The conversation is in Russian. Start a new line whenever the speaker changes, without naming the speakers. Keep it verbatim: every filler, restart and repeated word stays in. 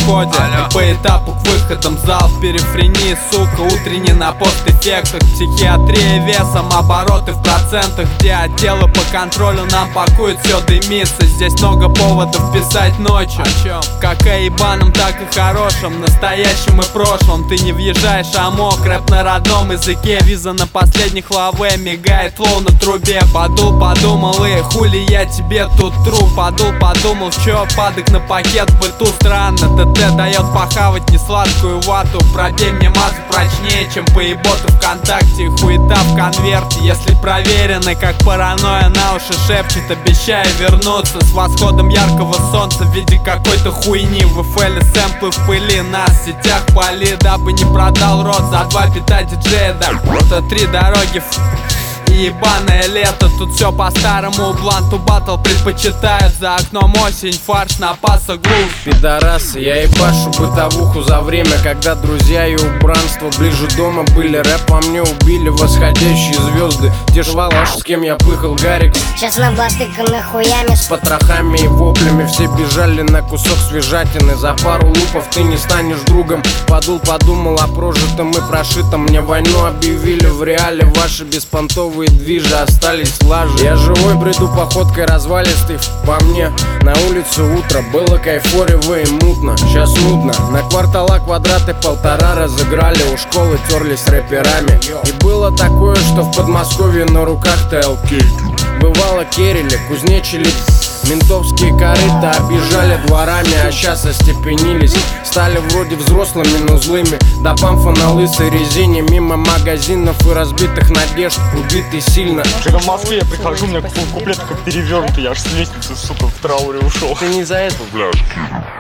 входе. И по этапу к выходам зал в периферии, сука, утренний на постэффектах. Психиатрия весом, обороты в процентах, где отделы по контролю нам пакуют, все дымится. Здесь много поводов писать ночью. О чем? Как о ебаном, так и хорошем, настоящем и прошлом. Ты не въезжаешь амок, рэп на родном языке. Виза на последних лаве, мигает флоу на трубе. Подул, подумал и хули я тебе тут тру. Подул, подумал, чё, падок на пакет в быту. Странно, ТТ дает похавать несладкую вату. Пробей мне мазу прочнее, чем поеботы ВКонтакте. Хуета в конверте, если проверены, как паранойя на уши шепчет, обещая вернуться с восходом яркого солнца в виде какой-то хуйни. В эф сэмплы в пыли, нас в сетях пали, дабы не продал рот за два бита диджея. Да, это три дороги и ебаное лето. Тут все по-старому, бланту батл предпочитают. За окном осень, фарш на паса грув.
Пидорасы, я ебашу бытовуху за время, когда друзья и убранство ближе дома были. Рэп во мне убили восходящие звезды. Те швалаши, с кем я пыхал, Гарик.
Сейчас набластыканы хуями,
с потрохами и воплями. Все бежали на кусок свежатины. За пару лупов ты не станешь другом. Подул, подумал о прожитом и прошитом. Мне войну объявили в реале. Ваши беспонтовые движи остались лажи. Я живой бреду походкой развалистой по мне. На улице утро, было кайфорево и мутно. Сейчас нудно, на квартала квадраты полтора разыграли. У школы терлись рэперами. И было такое, что в Подмосковье на руках ТЛК. Бывало керили, кузнечили. Ментовские корыта объезжали дворами, а сейчас остепенились. Стали вроде взрослыми, но злыми. До памфа на лысой резине, мимо магазинов и разбитых надежд. Убитый сильно.
Когда в Москве я прихожу, у меня куплет как перевернутый. Я аж с лестницы, сука, в трауре ушел.
Ты не за это, блядь.